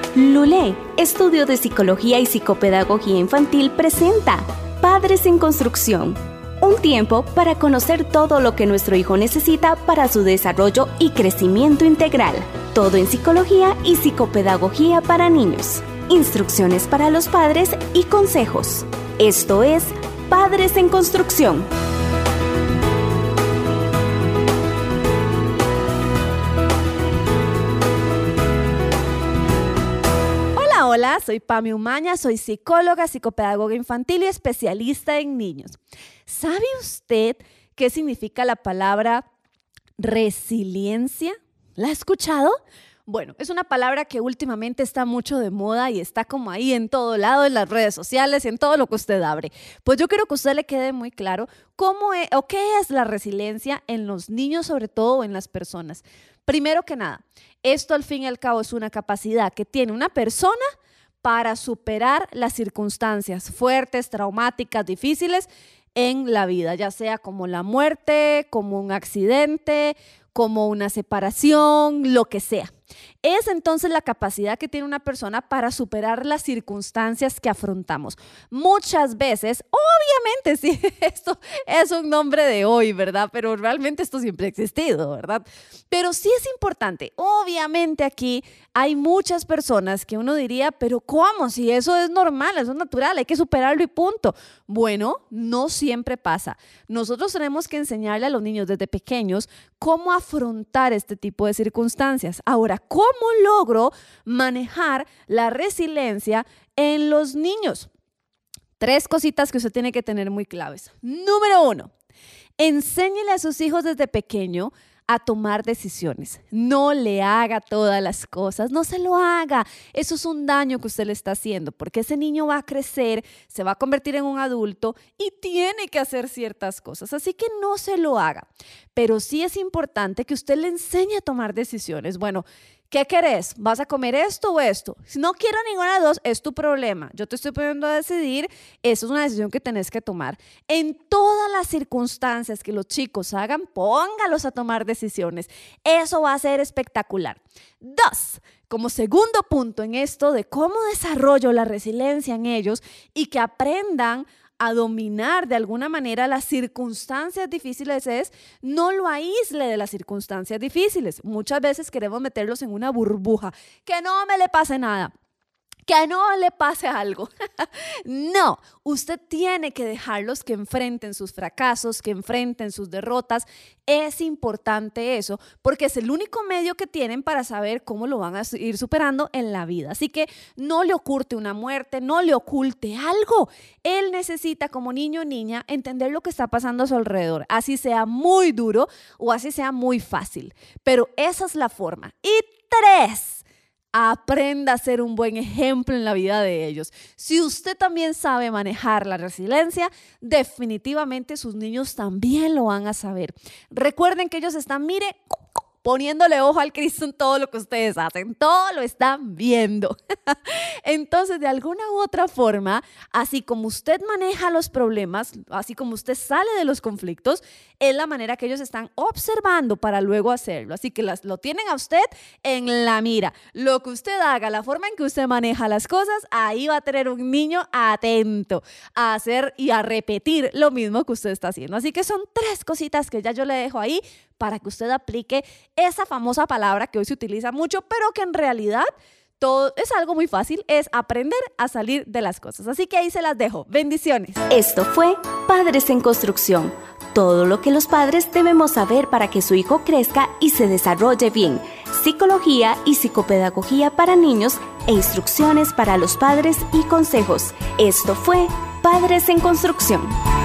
Lulé, Estudio de Psicología y Psicopedagogía Infantil presenta Padres en Construcción. Un tiempo para conocer todo lo que nuestro hijo necesita para su desarrollo y crecimiento integral. Todo en psicología y psicopedagogía para niños. Instrucciones para los padres y consejos. Esto es Padres en Construcción. Hola, soy Pami Umaña, soy psicóloga, psicopedagoga infantil y especialista en niños. ¿Sabe usted qué significa la palabra resiliencia? ¿La ha escuchado? Bueno, es una palabra que últimamente está mucho de moda y está como ahí en todo lado, en las redes sociales y en todo lo que usted abre. Pues yo quiero que a usted le quede muy claro cómo es, o qué es la resiliencia en los niños, sobre todo, o en las personas. Primero que nada, esto al fin y al cabo es una capacidad que tiene una persona para superar las circunstancias fuertes, traumáticas, difíciles en la vida, ya sea como la muerte, como un accidente, como una separación, lo que sea. Es entonces la capacidad que tiene una persona para superar las circunstancias que afrontamos. Muchas veces, obviamente, sí, esto es un nombre de hoy, ¿verdad? Pero realmente esto siempre ha existido, ¿verdad? Pero sí es importante. Obviamente aquí hay muchas personas que uno diría, pero ¿cómo? Si eso es normal, eso es natural, hay que superarlo y punto. Bueno, no siempre pasa. Nosotros tenemos que enseñarle a los niños desde pequeños cómo afrontar este tipo de circunstancias. Ahora, ¿cómo logro manejar la resiliencia en los niños? 3 cositas que usted tiene que tener muy claves. Número 1, enséñele a sus hijos desde pequeño a tomar decisiones. No le haga todas las cosas, no se lo haga. Eso es un daño que usted le está haciendo, porque ese niño va a crecer, se va a convertir en un adulto y tiene que hacer ciertas cosas. Así que no se lo haga. Pero sí es importante que usted le enseñe a tomar decisiones. Bueno, ¿qué querés? ¿Vas a comer esto o esto? Si no quiero ninguna de dos, es tu problema. Yo te estoy poniendo a decidir. Eso es una decisión que tenés que tomar. En todas las circunstancias que los chicos hagan, póngalos a tomar decisiones. Eso va a ser espectacular. 2, como segundo punto en esto de cómo desarrollo la resiliencia en ellos y que aprendan a dominar de alguna manera las circunstancias difíciles es no lo aísle de las circunstancias difíciles. Muchas veces queremos meterlos en una burbuja, que no me le pase nada, que no le pase algo. No, usted tiene que dejarlos que enfrenten sus fracasos, que enfrenten sus derrotas. Es importante eso, porque es el único medio que tienen para saber cómo lo van a ir superando en la vida. Así que no le oculte una muerte, no le oculte algo. Él necesita, como niño o niña, entender lo que está pasando a su alrededor, así sea muy duro o así sea muy fácil. Pero esa es la forma. Y 3, aprenda a ser un buen ejemplo en la vida de ellos. Si usted también sabe manejar la resiliencia, definitivamente sus niños también lo van a saber. Recuerden que ellos están, mire, poniéndole ojo al Cristo en todo lo que ustedes hacen. Todo lo están viendo. Entonces, de alguna u otra forma, así como usted maneja los problemas, así como usted sale de los conflictos, es la manera que ellos están observando para luego hacerlo. Así que lo tienen a usted en la mira. Lo que usted haga, la forma en que usted maneja las cosas, ahí va a tener un niño atento a hacer y a repetir lo mismo que usted está haciendo. Así que son 3 cositas que ya yo le dejo ahí para que usted aplique esa famosa palabra que hoy se utiliza mucho, pero que en realidad todo es algo muy fácil, es aprender a salir de las cosas. Así que ahí se las dejo. Bendiciones. Esto fue Padres en Construcción. Todo lo que los padres debemos saber para que su hijo crezca y se desarrolle bien. Psicología y psicopedagogía para niños e instrucciones para los padres y consejos. Esto fue Padres en Construcción.